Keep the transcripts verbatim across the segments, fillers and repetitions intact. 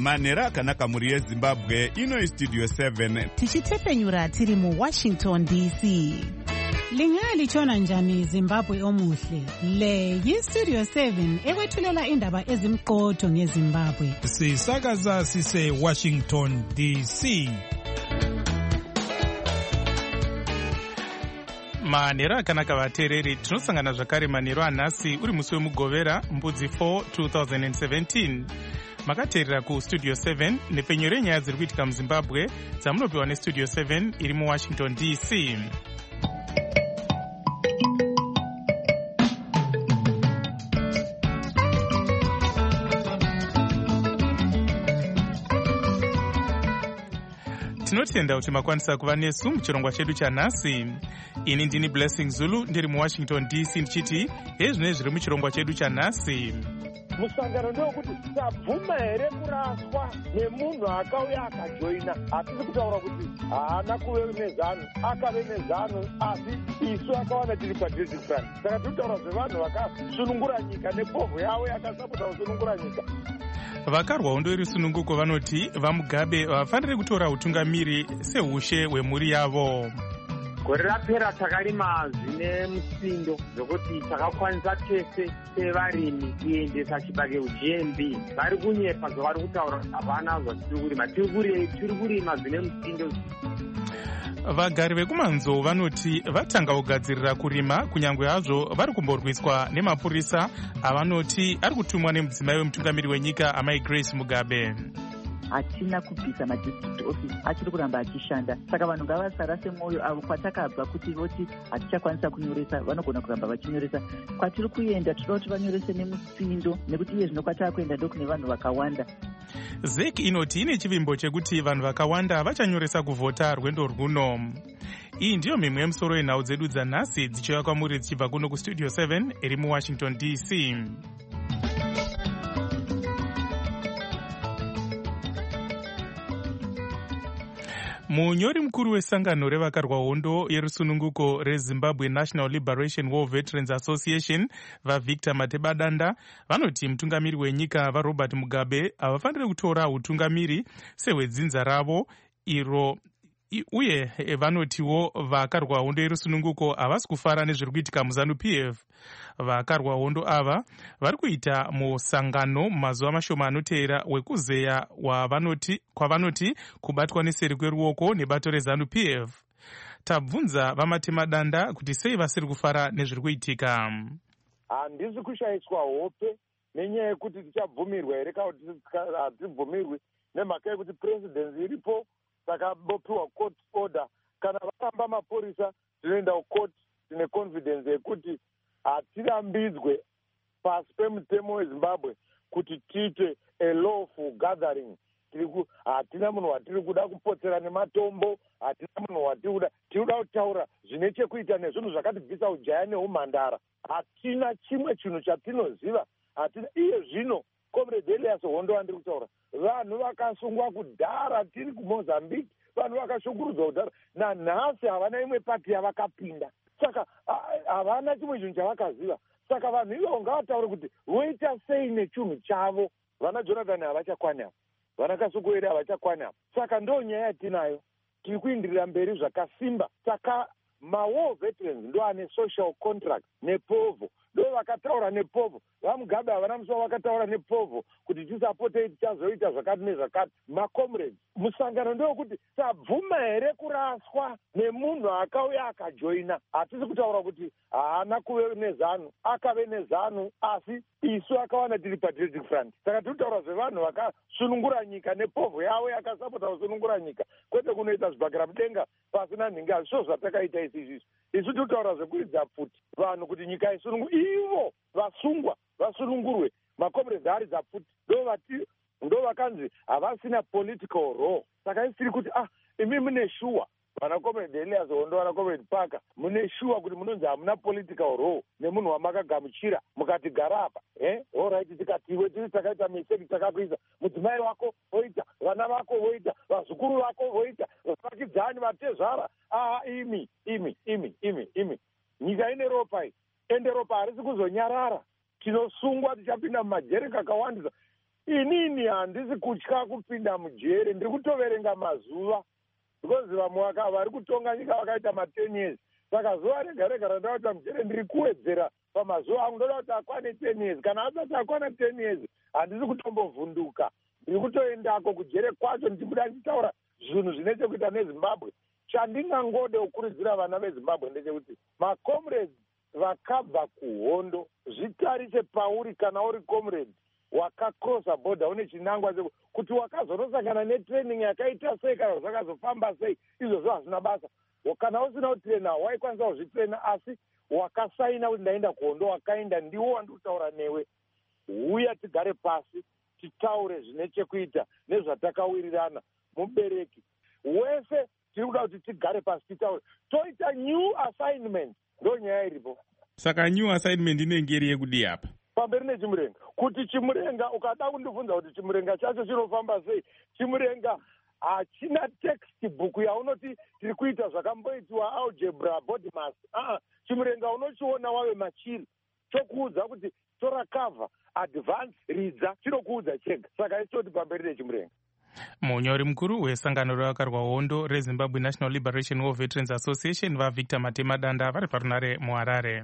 manhero akanaka mhuri yezimbabwe. Ino istudio seven tichitepenyura tiri muwashington D C. Lingalitshona njani Zimbabwe omuhle? Le yistudio seven ekwethulela indaba ezimqotho ngeZimbabwe. Sisakaza sise Washington D C. Manhero akanaka vateereri, tinosangana zvakare manhero anhasi uri musi wemugovera mbudzi four twenty seventeen. Makateerera kustudio seven nepfenyuro yenyaya dziri kuitika muZimbabwe dzamunopiwa nestudio seven iri muWashington D C. Tinotenda kuti makwanisa kuva nesu muchirongwa chedu chanhasi. Ini ndini Blessing Zulu ndiri muWashington D C ndichiti hezvino zviri muchirongwa chedu chanhasi. Musangano ndokuti tabvuma here kuraswa nemunhu akauya akajoina. Hatisi kutaura kuti haana kuve nezano, akave nezano, asi isu akawana tiri padesperate. Saka tinotaura zvevanhu vakasunungura nyika nepovho yavo yakasapota kusunungura nyika. Vakarwa hondo irisununguko vanoti vaMugabe vafanire kutora utungamiri seushe hwemhuri yavo. Gore rapera takarima zvine musindo zvokuti takakwanisa tese sevarimi kuendesa chibage G M B. Vari kunyepa zvavari kutaura havana zvatiri kurima. Tiri kurima zvine musindo. Vagari vekumanzo vanoti vatanga kugadzirira kurima kunyange hazvo vari kumborwiswa nemapurisa avanoti ari kutumwa nemudzimai wemutungamiri wenyika amai Grace Mugabe. Hatina kubvisa madistrict office achiri kuramba achishanda, saka vanhu ngavasarase mwoyo avo kwatakabva kuti voti hatichakwanisa kunyoresa vanogona kuramba vachinyoresa. Kwatiri kuenda toda kuti vanyorese nemusindo nekuti iye zvino kwatava kuenda ndokune vanhu vakawanda. Z E C inoti ine chivimbo chekuti vanhu vakawanda vachanyoresa kuvhota rwendo rwuno. Iyi ndiyo mimwe yemusoro yenhau dzedu dzanhasi dzichiuya kwamuri dzichibva kuno kustudio seven iri muWashington D C. Munyori mukuru wesangano revakarwa hondo yerusununguko reZimbabwe National Liberation War Veterans Association vaVictor Matebadanda vanoti mutungamiri wenyika vaRobert Mugabe havafaniri kutora utungamiri sehwedzinza ravo iro uye vanotiwo vakarwa hondo yerusununguko havasi kufara nezviri kuitika muZANU P F. Vakarwa hondo ava vari kuita musangano mumazuva mashoma anoteera wekuzeya kwavanoti kubatwa neseri kweruoko nebato reZANU P F. Tabvunza vaMatebadanda kuti sei vasiri kufara nezviri kuitika. Handisi kushayiswa hope nenyaya yekuti tichabvumirwa here kana kuti hatibvumirwi nemhaka yekuti presidency iripo. Saka bopiwa court order kana vakamba mapurisa tinoenda kucourt tine confidence yekuti hatirambidzwe pasi pemutemo weZimbabwe kuti tiite a lawful gathering. Hatina munhu watiri kuda kupotsera nematombo, hatina munhu watiri kuda, tiri kuda kutaura zvine chekuita nezvinhu zvakatibvisa ujaya neumhandara. Hatina chimwe chinhu chatinoziva, hatina iye zvino. Comrade Elias Hondo wandiri kutaura, vanhu vakasungwa kudhara tiri kuMozambique, vanhu vakashungurudzwa kudhara nanhasi havana imwe pati yavakapinda, saka havana chimwe chinhu chavakaziva. Saka vanhu ivo ngavataure kuti voita sei nechinhu chavo. Vana Jonathan havachakwani apa, vana Kasukuwere havachakwani apa, saka ndo nyaya yatinayo. Tiri kuindirira mberi zvakasimba. Saka ma-war veterans ndo ane social contract nepovo, ndo vakataura nepovo. VaMugabe havana musuwo vakataura nepovo kuti tisapotei tichazoita zvakati nezvakati. Macomrades, musangano ndewekuti tabvuma here kuraswa nemunhu akauya akajoina. Hatisi kutaura kuti haana kuve nezano, akave nezano, asi isu akawana tiri patriotic front. Saka tiri kutaura zvevanhu vakasunungura nyika nepovo yavo yakasapota kusunungura nyika, kwete kunoita zvibhakira mudenga pasina nhingi. Hazvo zvatakaita isi izvizvi. Isu tiri kutaura zvekuridza pfuti vanhu kuti nyika isunungurwe, ivo vasungwa vasunungurwe. Macomrades aridza pfuti ndo vakanzi havasina political role. Saka isi tiri kuti ah imi mune shuwa, vana Comrade Elias Hondo, vana Comrade Parker, mune shuwa kuti munonzi hamuna political role nemunhu wamakagamuchira mukati gara apa. Eh, all right, tikati iwe tiri takaita mistake takakuisa, mudzimai wako voita, vana vako voita, vazukuru vako voita, vakidzani vatezvara. Ah, imi imi imi imi imi nyika ine ropa iyi, ende ropa harisi kuzonyarara. Tinosungwa tichapinda mumajeri kakawandisa. inini handisi kutya kupinda mujere, ndiri kutoverenga mazuva because vamwe vari kutonga nyika vakaita ma10 years. Saka zuva rega rega randakuita mujere ndiri kuwedzera pamazuva angu, ndoda kuti akwane ten years. Kana asati akwana ten years handisi kutombovhunduka, ndiri kutoendako kujere kwacho ndichibuda ndichitaura zvinhu zvine chekuita nezimbabwe. Chandingangode kukurudzira vana vezimbabwe ndechekuti macomrades vakabva kuhondo zvitarise pauri kana uri comrade wakakrosa border une chinangwa kuti wakazonosangana netraining yakaita sei kana zvakazofamba sei, izvozvo hazvina basa. Kana usina kutrena waikwanisa kuzvitrena, asi wakasaina kuti ndaenda kuhondo wakaenda, ndiwo wandiri kutaura newe. Uya tigare pasi titaure zvine chekuita nezvatakawirirana. Mubereki wese tiri kuda kuti tigare pasi titaure, toita new assignment. Ndo nyaya iripo. Saka new assignment inenge iri yekudi apa pamberi nechimurenga, kuti chimurenga ukada kundibvunza kuti chimurenga chacho chinofamba sei, chimurenga hachina textbook yaunoti tiri kuita zvakamboitiwa algebra body mass. Ah, chimurenga unochiona wave machiri, chokuudza kuti tora cover advance ridza, chinokuudza chega. Saka isitoti pamberi nechimurenga. Munyori mukuru wesangano ravakarwa hondo reZimbabwe National Liberation War Veterans Association vaVictor Matemadanda vari parunare muHarare.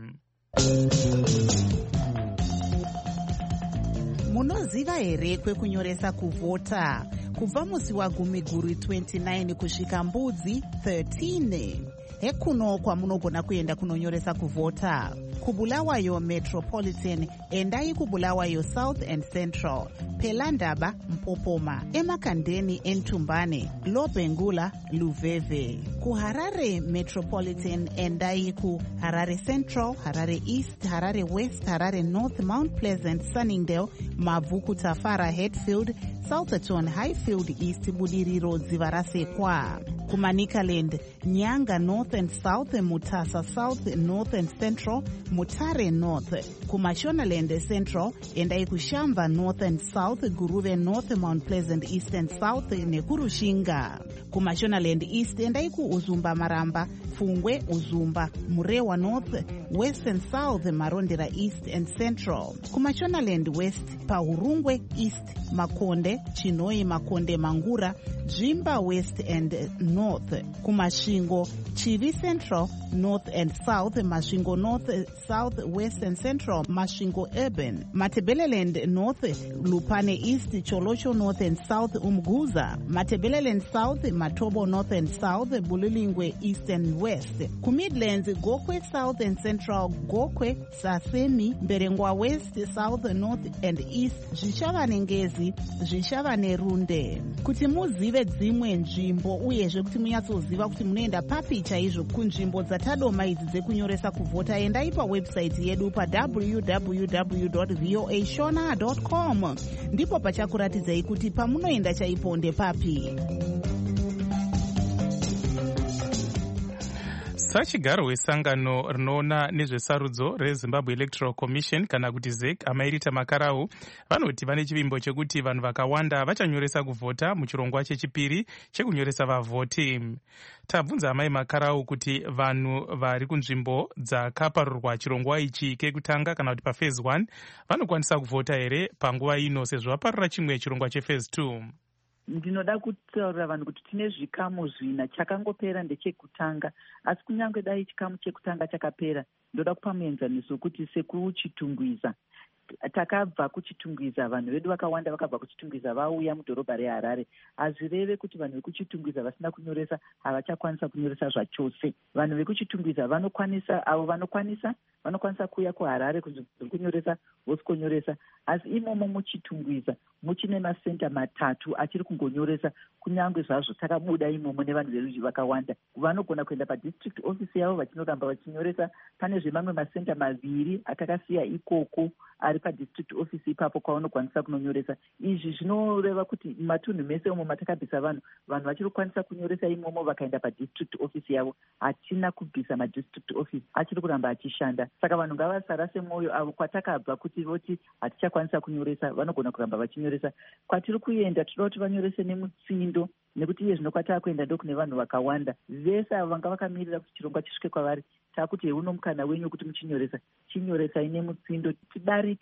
Munoziva here kwekunyoresa kuvhota? Kubva musi wagumi guru twenty-nine kusvika mbudzi thirteen. Hekuno kwamunogona kuenda kunonyoresa kuvhota. Kubulawayo Metropolitan, endai Kubulawayo South and Central, Pelandaba Mpopoma, Emakandeni Entumbane, Lobengula Luveve. KuHarare Metropolitan, endai ku Harare Central, Harare East, Harare West, Harare North, Mount Pleasant, Sunningdale, Mavuku Tafara, Hatfield, Southerton, Highfield East, Budiriro Zivarasekwa. Kumanikaland, Nyanga North and South, Mutasa South, North and Central, Mutare North. Kumashonaland Central, endai Kushamba North and South, Guruve North, Mount Pleasant East and South, Nekurushinga. Kumashonaland East, endai ku Uzumba Maramba, Fungwe Uzumba, Murewa North, West and South, Marondera East and Central. Kumashonaland West, Pahurungwe East, Makonde, Chinoi Makonde Mangura, Jimba West and North. Kumashingo, Chivi Central, North and South, Mashingo North, South, West and Central, Mashingo Urban. Matebeleland North, Lupane East, Cholocho North and South, Umguza. Matebeleland South, Matobo North and South, Bulilingwe East and West. Kumidlands, Gokwe South and Central, Gokwe, Sasemi, Berengwa West, South, North and East, Zvishavane Ngezi, Zvishavane Runde. Kuti muzive dzimwe nzvimbo uyezve kuti munyatsoziva kuti munoenda papi chaizvo kunzvimbo dzatadoma idzi dzekunyoresa kuvhota, endai pawebsite yedu pa w w w dot voa shona dot com. Ndipo pachakuratidzai kuti pamunoenda chaipo ndepapi. Sachigaro wesangano rinoona nezvesarudzo reZimbabwe Electoral Commission kana kuti Z E C Amairita Makarau vanoti vane chivimbo chekuti vanhu vakawanda vachanyoresa kuvhota muchirongwa chechipiri chekunyoresa vavhoti. Tabvunza Amai Makarau kuti vanhu vari kunzvimbo dzakaparurwa chirongwa ichi kekutanga kana kuti paphase one vanokwanisa kuvhota here panguva ino sezvo vaparura chimwe chirongwa chephase two. Ndinoda kutaurira vanhu kuti tine zvikamu zvina, chakangopera ndechekutanga, asi kunyange dai chikamu chekutanga chakapera, ndoda kupa muenzaniso kuti sekuchitungwiza takabva kuchitungwiza, vanhu vedu vakawanda vakabva kuchitungwiza vauya mudhorobha reHarare. Hazvireve kuti vanhu vekuchitungwiza vasina kunyoresa havachakwanisa kunyoresa zvachose. Vanhu vekuchitungwiza vanokwanisa, avo vanokwanisa vanokwanisa kuuya kuHarare kunyoresa vosikonyoresa, asi imomo muchitungwiza muchine masenta matatu achiri kungonyoresa kunyange zvazvo takabuda imomo nevanhu veruzhi vakawanda. Vanogona kuenda padistrict office yavo vachinoramba vachinyoresa. Pane zvemamwe masenta maviri atakasiya ikoko ari padistrict office ipapo kwavanokwanisa kunonyoresa. Izvi zvinoreva kuti matunhu mese umo matakabvisa vanhu, vanhu vachiri kukwanisa kunyoresa imomo vakaenda padistrict office yavo. Hatina kubvisa madistrict office, achiri kuramba achishanda. Saka vanhu ngavasarase mwoyo, avo kwatakabva kuti voti hatichakwanisa kunyoresa vanogona kuramba vachinyoresa. Kwatiri kuenda toda kuti vanyorese nemutsindo, nekuti iye zvino kwatava kuenda ndokune vanhu vakawanda. Vese avo vanga vakamirira kuti chirongwa chisvike kwavari, takuti heuno mukana wenyu kuti muchinyoresa, chinyoresai nemutsindo, tidarike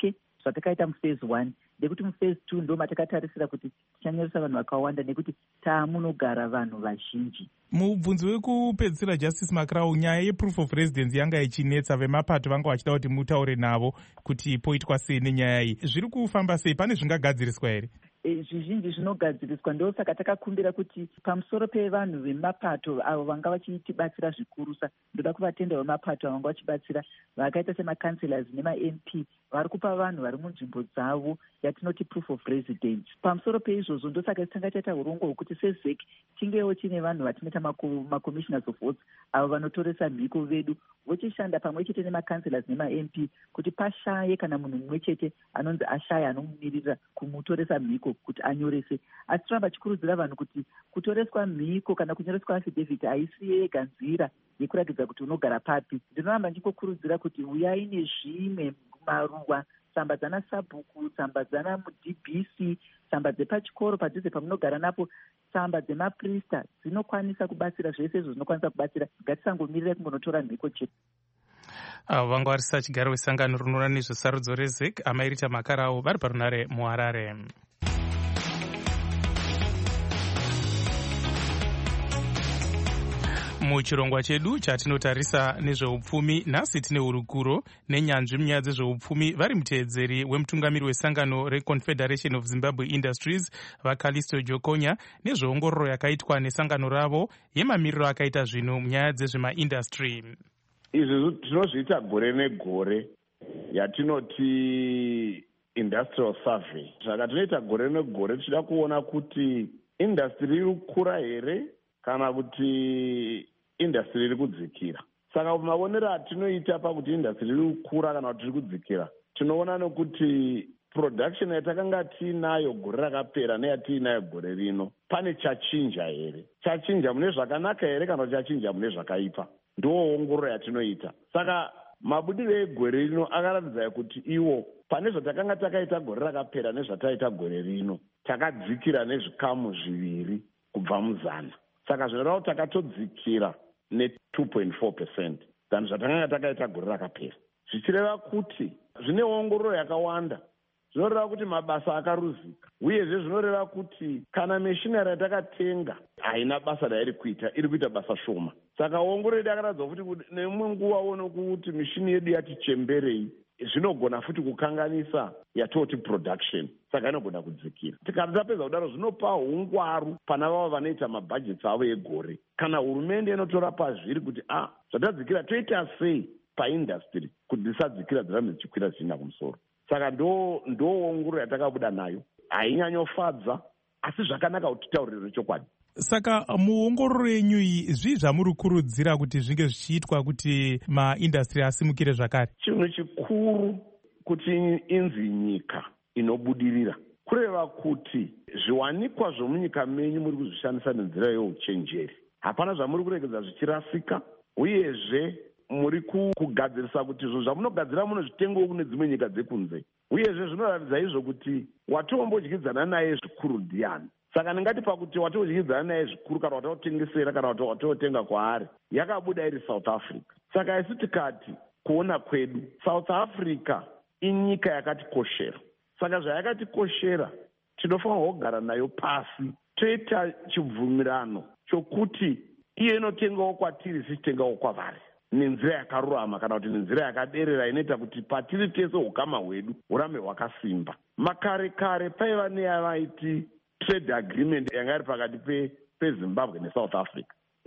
zvatakaita muphase one nekuti muphase two ndo matakatarisira kuti tichanyoresa vanhu vakawanda nekuti taamunogara vanhu vazhinji. Mubvunzo wekupedzisira Justice Makrau, nyaya yeproof of residence yanga ichinetsa, vemapato vanga vachida kuti mutaure navo kuti poitwa sei nenyaya iyi. Zviri kufamba sei? Pane zvingagadziriswa here? Zvizhinji zvinogadziriswa, ndo saka takakumbira kuti pamusoro pevanhu vemapato avo vanga vachitibatsira zvikurusa, ndoda kuvatenda vemapato vanga vachibatsira vakaita semakanselas nema-M P vari kupa vanhu vari munzvimbo dzavo yatinoti proof of residence. Pamusoro peizvozvo ndosaka tanga taita urongwa hwekuti sezek tingewo tine vanhu vatinoita macommissioners of votes avo vanotoresa mhiko vedu vochishanda pamwe chete nemakanselas nema-M P kuti pashaye kana munhu mumwe chete anonzi ashaya anomumirira kumutoresa mhiko kuti anyorese. Asi toramba chikurudzira vanhu kuti kutoreswa mhiko kana kunyoreswa affidavit haisi yega nzira yekuratidza kuti unogara papi. Ndinoramba ndingokurudzira kuti uyai nezvimwe maruwa, tsamba dzana sabhuku, tsamba dzana mu-D B C, tsamba dzepachikoro padhuze pamunogara napo, tsamba dzemaprista dzinokwanisa kubatsira. Zvese izvo zvinokwanisa kubatsira. Ngatisangomirira kungonotora mhiko chete. Avo vanga varisa chigaro wesangano rinoona nezvesarudzo rezek amairita Makarau vari parunare muHarare. Muchirongwa chedu chatinotarisa nezveupfumi, nhasi tine hurukuro nenyanzvi munyaya dzezveupfumi vari muteedzeri wemutungamiri wesangano reConfederation of Zimbabwe Industries vaCalisto Jokonya nezveongororo yakaitwa nesangano ravo yemamiriro akaita zvinhu munyaya dzezvemaindastry. Izvi tinozviita gore negore yatinoti industrial survey. Saka tinoita gore negore tichida kuona kuti industry iri kukura here kana kuti industry iri kudzikira. Saka maonero atinoita pakuti industry iri kukura kana kuti iri kudzikira, tinoona nokuti production yatakanga tiinayo gore rakapera neyatiinayo gore rino, pane chachinja here? Chachinja mune zvakanaka here kana kuti chachinja mune zvakaipa? Ndoongororo yatinoita. Saka mabudiro egore rino akaratidza kuti iwo pane zvatakanga takaita gore rakapera nezvataita gore rino takadzikira nezvikamu zviviri kubva muzana. Saka zvinoreva kuti takatodzikira ne-two point four percent dani zvatakanga takaita gore rakapera. Zvichireva kuti zvine ongororo yakawanda. Zvinoreva kuti mabasa akaruzika, uyezve zvinoreva kuti kana meshinari yatakatenga haina basa rairi kuita, iri kuita basa shoma. Saka ongororo yedu yakaratidza kuti nemwe nguva ono kuti mishini yedu yati chemberei, zvinogona futi kukanganisa yatoti production, saka inogona kudzikira. Tikati tapedza kudaro zvinopa hungwaru pana vavo vanoita mabhajeti avo egore. Kana hurumende inotora pazviri kuti ah, zvatadzikira toita sei paindastry kuti dzisadzikira dzirambe dzichikwira zvichienda kumusoro. Saka ndo ndoongororo yatakabuda nayo. Hainyanyofadza, asi zvakanaka kuti titaurire chokwadi. Saka muongororo yenyu iyi zvii zvamuri kurudzira kuti zvinge zvichiitwa kuti maindastry asimukire zvakare? Chinhu chikuru kuti inzi nyika inobudirira, kureva kuti zviwanikwa zvomunyika menyu muri kuzvishandisa nenzira youchenjeri. Hapana zvamuri kuregedza zvichirasika, uyezve muri kugadzirisa kuti izvo zvamunogadzira munozvitengawo kune dzimwe nyika dzekunze. Uyezve zvinoratidza izvo kuti watombodyidzana naye zvikuru ndiani. Saka ndingati pakuti watodyidzana naye zvikuru kana watotengesera kana watotenga kwaari yakabuda iri South Africa. Saka isi tikati kuona kwedu South Africa inyika yakatikoshera. Saka zvayakatikoshera tinofanirwa kugara nayo pasi toita chibvumirano chokuti iye inotengawo kwatiri sichitengawo kwavari nenzira yakarurama kana kuti nenzira yakaderera inoita kuti patiri tese ukama hwedu hurambe hwakasimba. Makare kare paiva neyavaiti trade agreement yanga iri pakati peZimbabwe neSouth Africa,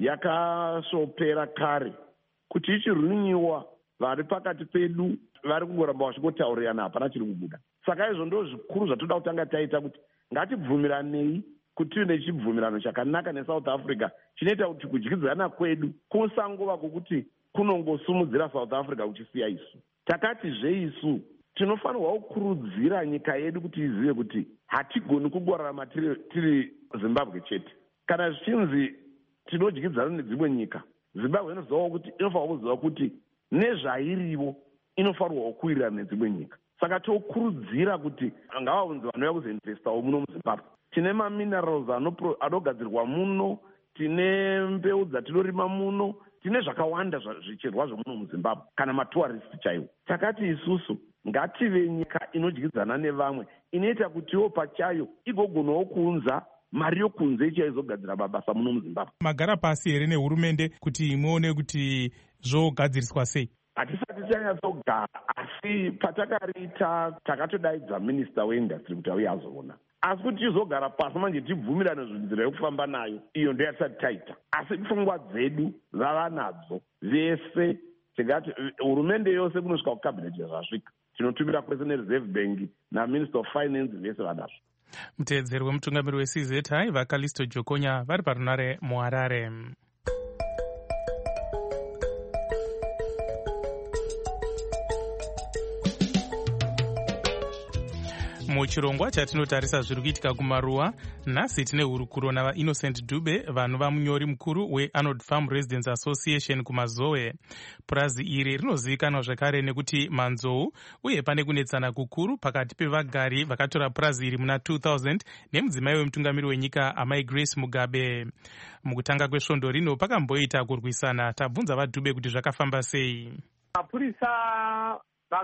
yakasopera kare. Kuti ichirunyiwa vari pakati pedu vari kungoramba vachingotaurirana, hapana chiri kubuda. Saka izvo ndo zvikuru zvatoda kutanga taita kuti ngatibvumiranei kuti tive nechibvumirano chakanaka neSouth Africa chinoita kuti kudyidzana kwedu kusangova kwokuti kunongosumudzira South Africa kuchisiya isu. Takatizve isu tinofanirwa kukurudzira nyika yedu kuti izive kuti hatigoni kungorarama tiri, tiri Zimbabwe chete. Kana zvichinzi tinodyidzana nedzimwe nyika, Zimbabwe inozivawo kuti inofanirwa kuziva kuti nezvairivo inofanirwa kuwirirana nedzimwe nyika. Saka tokurudzira kuti ngavaunzi vanouya kuzoinvestawo muno muZimbabwe. Tine maminerals anogadzirwa muno, tine mbeu dzatinorima muno, tine zvakawanda zvicherwa zvomuno muZimbabwe kana matourist chaiwo. Takati isusu ngative nyika inodyidzana nevamwe, inoita kutiwo pachayo igogonawo kuunza mari yokunze ichaizogadzira mabasa muno muZimbabwe. Magara pasi here nehurumende kuti muone kuti zvogadziriswa sei? Hatisati tanyatsogara, asi patakariita takatodaidza minista weindastry kuti auye azoona. Asi kuti tizogara pasi manje tibvumirane nzira yekufamba nayo, iyo ndoyatisati taita. Asi pfungwa dzedu vavanadzo vese, tingati hurumende yose kunosvika kukabineti zvasvika. Tinotumira kwese nereserve bank naminister of finance vese vanazvo. Mutedzeri wemutungamiri we C Z I vaKalisto Jokonya vari parunare muHarare. Muchirongwa chatinotarisa zviri kuitika kumaruwa, nhasi tine hurukuro navaInnocent Dube, vanhu vamunyori mukuru weArnold Farm Residents Association kumazowe. Purazi iri rinozivikanwa zvakare nekuti manzou, uye pane kunetsana kukuru pakati pevagari vakatora purazi iri muna two thousand nemudzimai wemutungamiri wenyika Amai Grace Mugabe. Mukutanga kwesvondo rino pakamboita kurwisana. Tabvunza vaDube kuti zvakafamba sei. Mapurisa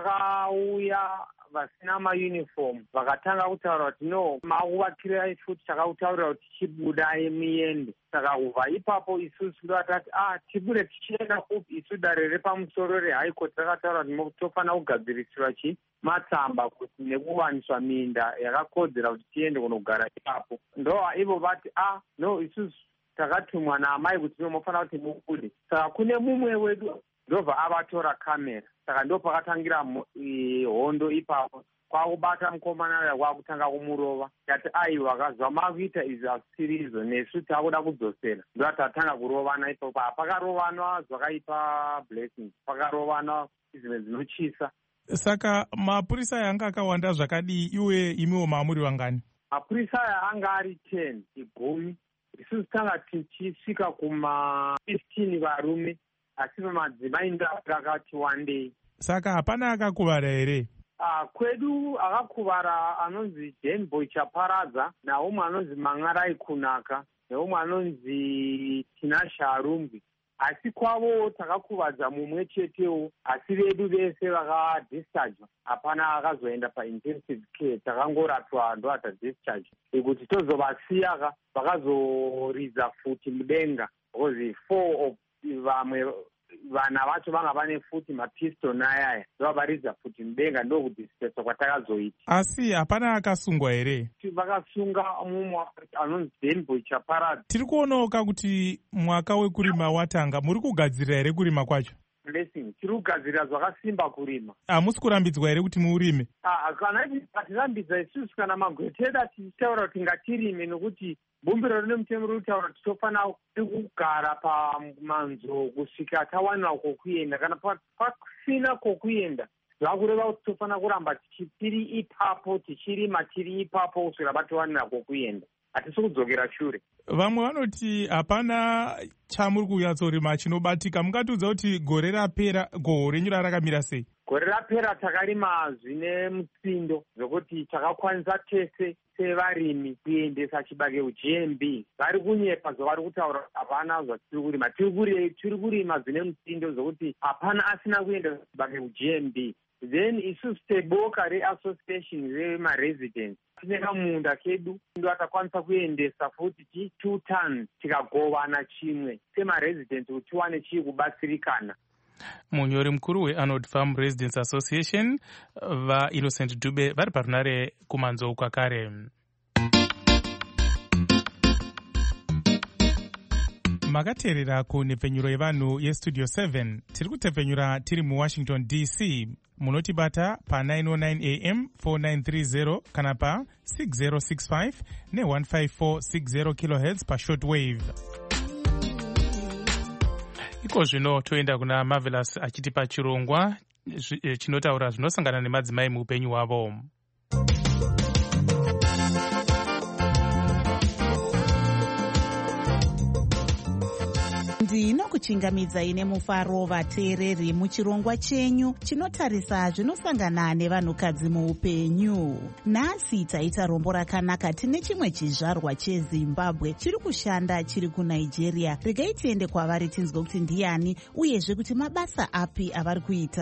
vakauya vasina mauniform vakatanga kutaura kuti no makuvakirai futi takakutaurira kuti tichibudai muende. Saka ubva ipapo isusu ndoatati ah tibude tichienda kupi, isu dare repamusoro rehigh court rakataura kuti tofanira kugadzirisirwa chi matsamba kuti nekuwaniswa minda yakakodzera kuti tiende kunogara ipapo. Ndo ivo vati ah no isusu takatumwa naamai kuti nomofanira kuti mubude. Saka kune mumwe wedu ndobva avatora kamera. Saka ndo pakatangira hondo ipapo, kwakubata mukomana kwakutanga kumurova. Yati aiwa akazva makuita izvi asirizo nesu takuda kudzosera. Ndo tatanga kurovana ipapo. Pakarovanwa zvakaipa blessings, pakarovana izvi zvinochisa. Saka mapurisa yanga akawanda zvakadii iwe imiwo maamuri vangani? Mapurisa aya anga ari ten, igumi. Isusu tanga tichisvika kuma fifteen varume. Asi madzimai ndakati wandei. Saka hapana akakuvara here? Ah, kwedu akakuvara anonzi Denboy Chaparadza, naumwe anonzi Mangarai Kunaka, naumwe anonzi Tinasha Arumbi. Asi kwavo takakuvadza mumwe chetewo, asi vedu vese vakadischarge. Hapana akazoenda paintensive care, takangorapwa ndo ata discharge. Ekuti tozovasiya vakazoridza futi mudenga, because four of vamwe vana vacho vanga vane futi mapistol ayaya ndovavaridza futi mudenga ndokudisipesa kwatakazoita. Asi hapana akasungwa here? Vakasunga mumwe anonzi Denboy Chaparadza. Tiri kuonawo kuti mwaka wekurima watanga, muri kugadzirira here kurima kwacho? Blessing, tiri kugadzirira zvakasimba kurima. Hamusi kurambidzwa here kuti muurime? Ah, kana patirambidza isusu kana magweteda tichitaura kuti ngatirime, nokuti bumbiro rine mutemo riri kutaura kuti tofanira kugara pamanzo kusvika tawanira kwokuenda. Kana pasina kwokuenda zvakureva kuti tofanira kuramba tiri ipapo tichirima tiri ipapo kusvika patowanira kwokuenda. Hatisi kudzokera shure. Vamwe vanoti hapana chamuri kunyatsorima chinobatika. Mungatiudza kuti gore rapera goho renyu rakamira sei? Gore rapera takarima zvine mutsindo zvokuti takakwanisa tese sevarimi kuendesa chibage kuG M B. Vari kunyepa zvavari kutaura hapana zvatiri kurima. Tiri kurima zvine mutsindo zvokuti hapana asina kuendesa chibage kuG M B. Then isusu teboka reassociation remaresidents tine kamunda kedu ndo atakwanisa kuendesa futi two tons tikagovana chimwe semaresidents kuti tiwane chii kubatsirikana. Munyori mukuru weArnold Farm Residents Association vaInnocent Dube vari parunare kumanzou kwakare. Makateerera kunhepfenyuro yevanhu yestudio seven. Tiri kutepfenyura tiri muWashington D C. Munotibata pa nine oh nine A M four nine three zero kana pa six zero six five ne one five four six zero kilohertz pa shortwave. Iko zvino toenda kuna Marvelous achitipa chirongwa chinotaura zvinosangana nemadzimai muupenyu hwavo. ndinokuchingamidzai nemufaro vateereri muchirongwa chenyu chinotarisa zvinosangana nevanhukadzi muupenyu. Nhasi taita rombo rakanaka tine chimwe chizvarwa cheZimbabwe chiri kushanda chiri kuNigeria. Regai tiende kwavari tinzwe kuti ndiani uyezve kuti mabasa api avari kuita.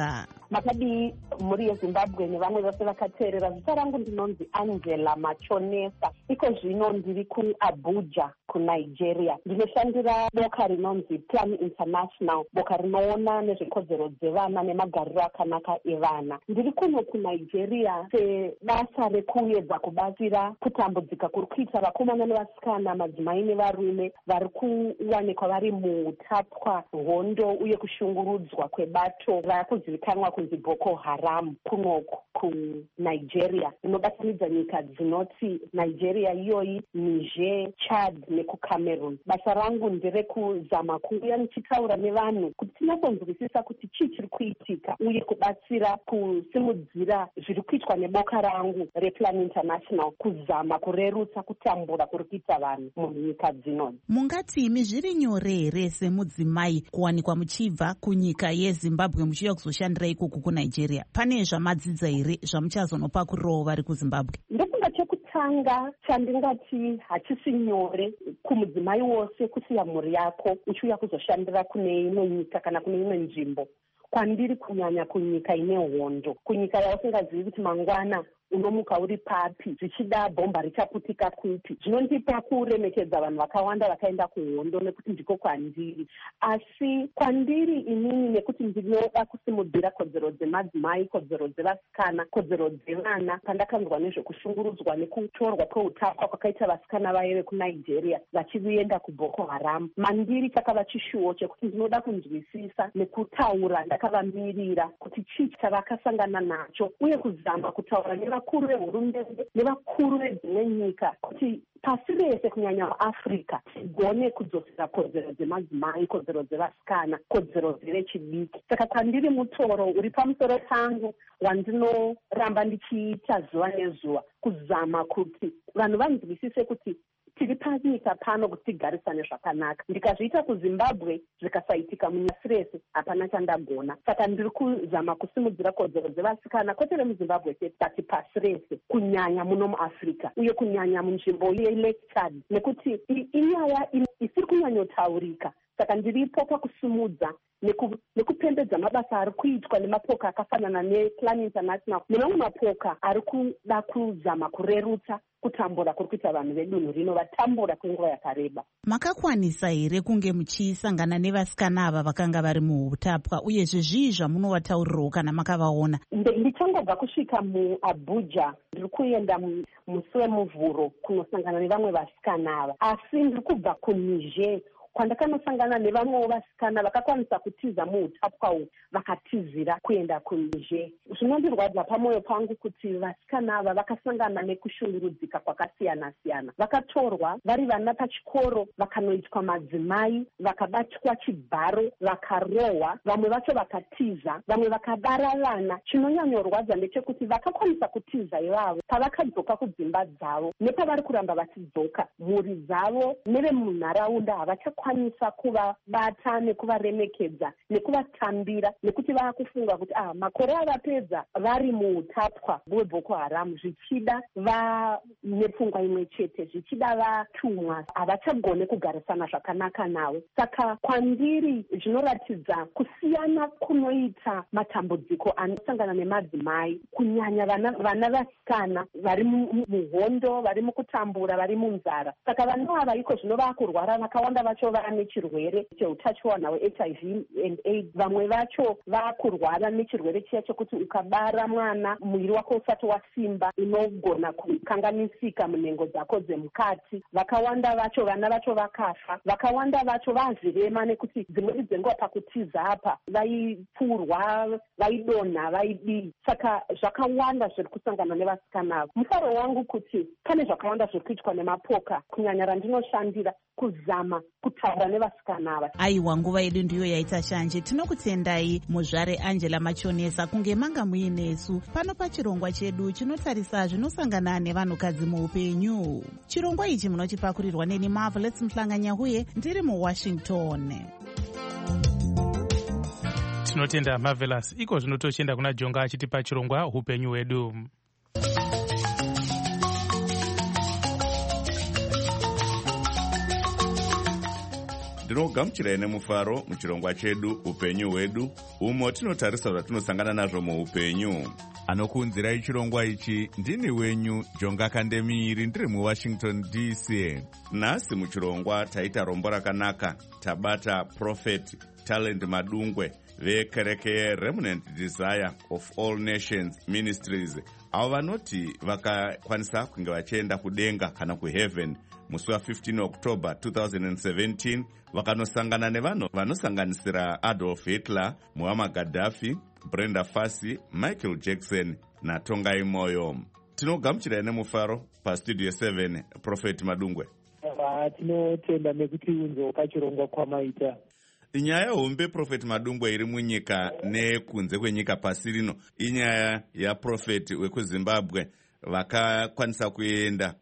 makadii muri yezimbabwe nevamwe vose vakateerera. Zita rangu ndinonzi Angela Machonesa. Iko zvino ndiri kuAbuja kuNigeria. Ndinoshandira boka rinonzi Plan International, boka rinoona nezvekodzero dzevana nemagariro akanaka evana. Ndiri kuno kuNigeria sebasa rekuedza kubatsira kutambudzika kuri kuita vakomana nevasikana, madzimai nevarume vari kuwanikwa vari muutapwa, hondo uye kushungurudzwa kwebato rakuzivikanwa kunzi Boko Haram kunoko kuNigeria. Rinobatanidza nyika dzinoti Nigeria iyoyi, Niger, Chad nekuCameroon. Basa rangu nderekuzama kuuya nichitaura nevanhu kuti tinasonzwisisa kuti chii chiri kuitika uye kubatsira kusimudzira zviri kuitwa neboka rangu rePlan International kuzama kurerutsa kutambura kuri kuita vanhu munyika dzinoni. Mungati imi zviri nyore here semudzimai kuwanikwa muchibva kunyika yeZimbabwe muchiuya kuzoshandira ikoko kuNigeria? Pane zvamadzidza here zvamuchazonopa kurirawo vari kuZimbabwe? Ndofunga chekutanga chandingati hachisi nyore kumudzimai wose kusiya mhuri yako uchiuya kuzoshandira kune imwe nyika kana kune imwe nzvimbo. Kwandiri kunyanya kunyika ine hondo, kunyika yausingazivi kuti mangwana unomuka uri papi, zvichida bhomba richaputika kupi. Zvinondipa kuremekedza vanhu vakawanda vakaenda kuhondo nekuti ndiko kwandiri. Asi kwandiri inini nekuti ndinoda kusimudzira kodzero dzemadzimai, kodzero dzevasikana, kodzero dzevana. Pandakanzwa nezvekushungurudzwa nekutorwa kweutapwa kwakaita vasikana vaive kuNigeria vachienda kuBoko Haram, mandiri chakava chishuwo chekuti ndinoda kunzwisisa nekutaura ndakavamirira kuti chii chavakasangana nacho uye kuzama kutaura neva vakuru vehurumende nevakuru vedzimwe nyika kuti pasi rese kunyanya muAfrica tigone kudzosera kodzero dzemadzimai, kodzero dzevasikana, kodzero dzevechidiki. Saka kwandiri mutoro uri pamusoro pangu wandinoramba ndichiita zuva nezuva kuzama kuti vanhu vanzwisise kuti tiri panyika pano kuti tigarisane zvakanaka. Ndikazviita kuZimbabwe zvikasaitika munyasi rese hapana chandagona. Saka ndiri kuzama kusimudzira kodzero dzevasikana kwete vemuZimbabwe chete asi pasi rese, kunyanya muno muAfrica uye kunyanya munzvimbo yeLake Chad, nekuti inyaya isiri kunyanyotaurika. Saka ndiripo pakusimudza nekupembedza mabasa ari kuitwa nemapoka akafanana nePlan International nemamwe mapoka ari kuda kuzama kurerutsa kutambura kuri kuita vanhu vedunhu rino vatambura kwenguva yakareba. Makakwanisa here kunge muchisangana nevasikana ava vakanga vari muutapwa, uyezve zvii zvamunovataurirawo kana makavaona? Ndichangobva kusvika muAbuja, ndiri kuenda musi wemuvhuro kunosangana nevamwe vasikana ava, asi ndiri kubva kuNiger kwandakanosangana nevamwewo vasikana vakakwanisa kutiza muutapwa uhu vakatizira kuenda kuNiger. Zvinondirwadza pamwoyo pangu kuti vasikana ava vakasangana nekushungurudzika kwakasiyana siyana. Vakatorwa vari vana pachikoro, vakanoitwa madzimai, vakabatwa chibharo, vakarohwa, vamwe vacho vakatiza, vamwe vakabara vana. Chinonyanyorwadza ndechekuti vakakwanisa kutiza ivavo pavakadzoka kudzimba dzavo nepavari kuramba vachidzoka, mhuri dzavo nevemunharaunda havacha kwanisa kuvabata nekuvaremekedza nekuvatambira nekuti vaakufunga kuti ah, makore avapedza vari muutapwa hweBoko Haram, zvichida vanepfungwa imwe chete, zvichida vatumwa, havachagone kugarisana zvakanaka navo. Saka kwandiri zvinoratidza kusiyana kunoita matambudziko anosangana nemadzimai, kunyanya vana, vana vasikana vari muhondo, vari mukutambura, vari munzara. Saka vana ava iko zvino vakurwara, vakawanda vacho vane chirwere cheutachiona hweH I V and AIDS. Vamwe vacho vakurwara nechirwere chiya chekuti ukabara mwana mwiri wako usati wasimba unogona kukanganisika munhengo dzako dzemukati. Vakawanda vacho vana vacho vakafa, vakawanda vacho vazvirema nekuti dzimweni dzenguva pakutiza apa vaipfurwa, vaidonha, vaidii. Saka zvakawanda zviri kusangana nevasikana ava. Mufaro wangu kuti pane zvakawanda zviri kuitwa nemapoka kunyanya randinoshandira kuzama kutaura nevasikana ava. Aiwa, nguva yedu ndiyo yaita shanje. Tinokutendai muzvare Angela Machonesa kunge manga muinesu pano pachirongwa chedu chinotarisa zvinosangana nevanhukadzi muupenyu. Chirongwa ichi munochipakurirwa neni Marvelous Mhlanganya huye ndiri muWashington. Tinotenda Marvelous. Iko zvinotochenda kuna Jonga achitipa chirongwa upenyu hwedu. ndinogamuchirai nemufaro muchirongwa chedu upenyu hwedu, umo tinotarisa zvatinosangana nazvo muupenyu. Anokuunzirai chirongwa ichi ndini wenyu Jonga Kandemiiri, ndiri muWashington D C. Nhasi muchirongwa taita rombo rakanaka, tabata Prophet Talent Madungwe vekereke Remnant Desire of All Nations Ministries, avo vanoti vakakwanisa kunge vachienda kudenga kana kuheaven musi wa15 October twenty seventeen, vakanosangana nevanhu vanosanganisira Adolf Hitler, Muammar Gaddafi, Brenda Fassie, Michael Jackson naTongai Moyo. Tinogamuchirai nemufaro pastudio seven, Prophet Madungwe. Tinotenda nekuti unzoka chirongwa kwamaita. Inyaya hombe Prophet Madungwe iri munyika nekunze kwenyika pasi rino, inyaya yaProphet wekuZimbabwe vakakwanisa kuenda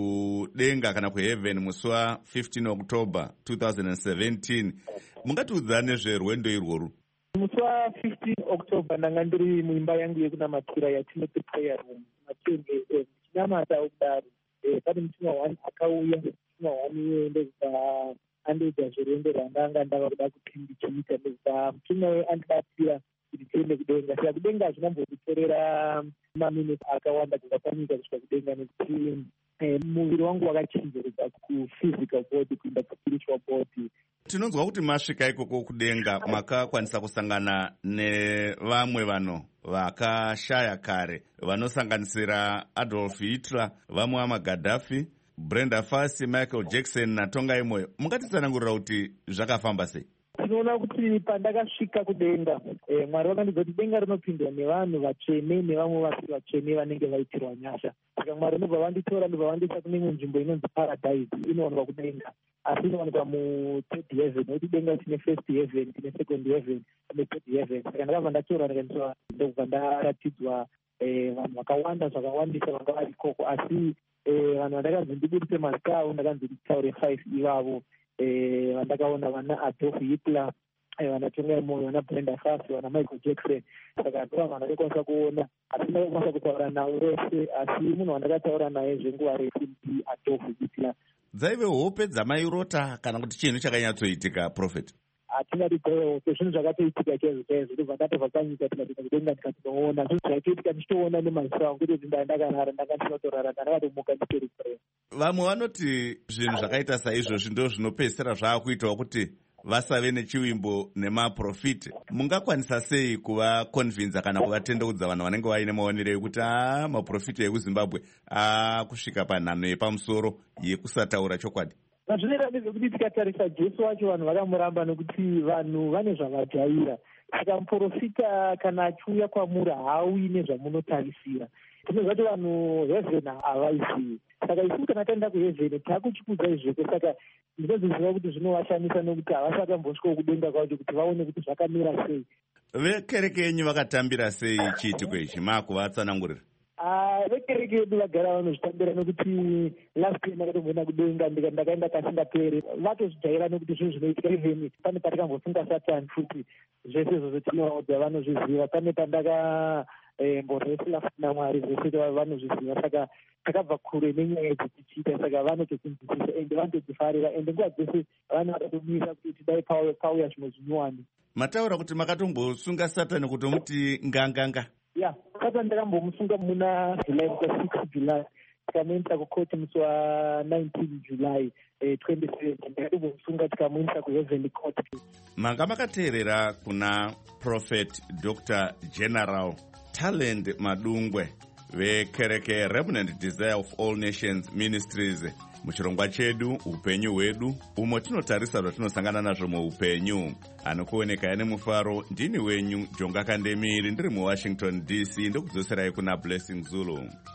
kudenga kana kuheaven musi wa15 October twenty seventeen. Mungatiudza nezverwendo irworu? Musi wa15 October ndanga ndiri muimba yangu yekunamatira yatinoti prayer room matenge ndichinamata kudaro. Pane mutumwa wani akauya, mutumwa wani ndezva andoita zvirwendo randanga ndava kuda kuti ndichiita, ndezva mutumwa we andibatsira kuti tiende kudenga. Saka kudenga hazvinambotitorera maminutes akawanda kubva panyika kusvika kudenga, nekuti muviri wangu wakachenjerera kuphysical body kuenda kuspiritual body. Tinonzwa kuti masvika ikoko kudenga makakwanisa kusangana nevamwe vanhu vakashaya kare vanosanganisira Adolf Hitler, vaMuammar Gaddafi, Brenda Fassie, Michael Jackson naTongai Moyo. Mungatitsanangurira kuti zvakafamba sei? Tinoona kuti pandakasvika kudenga, eh, Mwari vakandidza kuti denga rinopindwa nevanhu vatsvene nevamwe vasiri vatsvene vanenge vaitirwa nyasha. Saka Mwari ndobva vanditora ndobva vandiisa kune imwe nzvimbo inonzi Paradise, inowanikwa kudenga, asi inowanikwa muthird heaven. Nekuti denga tine first heaven, tine second heaven, tine third heaven. Saka ndakabva ndatora ndikaendeswa, ndobva ndaratidzwa vanhu vakawanda zvakawandisa vanga vari ikoko, asi vanhu vandakanzi ndibudise mazita avo ndakanzi nditaure five ivavo. Vandakaona vana Adolf Hitler, vana Tongai Moyo, vana Brenda Fassie, vana Michael Jackson. Saka ndiva vanhu vandakwanisa kuona, asi ndakakwanisa kutaura navo vese, asi munhu wandakataura naye zvenguva refu ndi Adolf Hitler. Dzaive hope dzamairota kana kuti chinhu chakanyatsoitika, Prophet? Hatingati dzaive hope, zvinhu zvakatoitika chaizvo chaizvo. Ndobva ndatobva panyika tikapinda kudenga tikatinoona. Zvinhu zvaitika ndichitoona nemaziso angu, kuti ndakandarara ndanga ndinotorara, ndakatomuka nditori kureya. Vamwe vanoti zvinhu zvakaita saizvozvi ndo zvinopedzisira zvaakuitawo kuti vasave nechivimbo nemaprofiti. Mungakwanisa sei kuvakonvinza kana kuvatendeudza vanhu vanenge vaine maonero ekuti a maprofiti ekuZimbabwe akusvika panhano yepamusoro yekusataura chokwadi? Zvinoita ndezvekuti tikatarisa Jesu wacho vanhu vakamuramba nekuti vanhu vane zvavajaira. Saka muprofita kana achiuya kwamuri haaui nezvamunotarisira. Tinoziva kuti vanhu heaven havaizivi. Saka isusu kana taenda kuheaven taakuchikudzai zveko. Saka ndinoziva kuti zvinovashamisa nekuti havasi vakambosvikawo kudenga kwacho kuti vaone kuti zvakamira sei. Vekereke yenyu vakatambira sei chiitiko ichi? Maakuvatsanangurira? Vekereke yedu vagara vanozvitambira nekuti last year ndakatomboenda kudenga ndakaenda kasingaperi. Vatozvijaira nekuti zvinhu zvinoitika even pane patikambofunga Satani futi zvese izvozvo tinovaudza vanozviziva. Pane pandaka mborwesera futi naMwari zvese vanozviziva. Saka takabva kure nenyaya dzetichiita, saka vanotokunzwisisa ende vanotodzifarira ende nguva dzese vanhu vakatomisa kuti dai pauya zvimwe zvinyowani. Mataura kuti makatombosunga Satani kutomuti nganganga? Ya, Satani ndakambomusunga muna July six July. Tikamuendesa kukoti musi wa nineteen July twenty seventeen. Ndakatombomusunga tikamuendesa kuheavenly court. Manga makateerera kuna Prophet Doctor General Talent Madungwe vekereke Remnant Desire of All Nations Ministries muchirongwa chedu upenyu hwedu, umo tinotarisa zvatinosangana nazvo muupenyu. Anokuoneka ane mufaro ndini wenyu Jonga Kandemiiri, ndiri muWashington D C, ndokudzoserai kuna Blessing Zulu.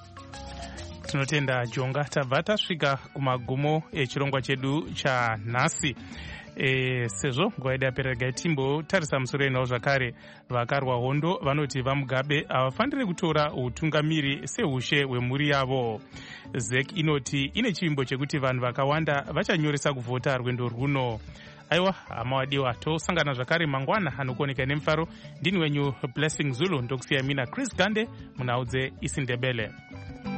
Tinotenda Jonga. Tabva tasvika kumagumo echirongwa chedu chanhasi. E, sezvo nguva yedu yaperega timbotarisa musoro enhau zvakare. Vakarwa hondo vanoti vaMugabe havafaniri kutora utungamiri seushe hwemhuri yavo. Zek inoti ine chivimbo chekuti vanhu vakawanda vachanyoresa kuvhota rwendo runo. Aiwa hama wadiwa, tosangana zvakare mangwana. Anokuoneka nemufaro ndini wenyu Blessing Zulu, ndokusiya mina Chris Gande munhau dzeIsindebele.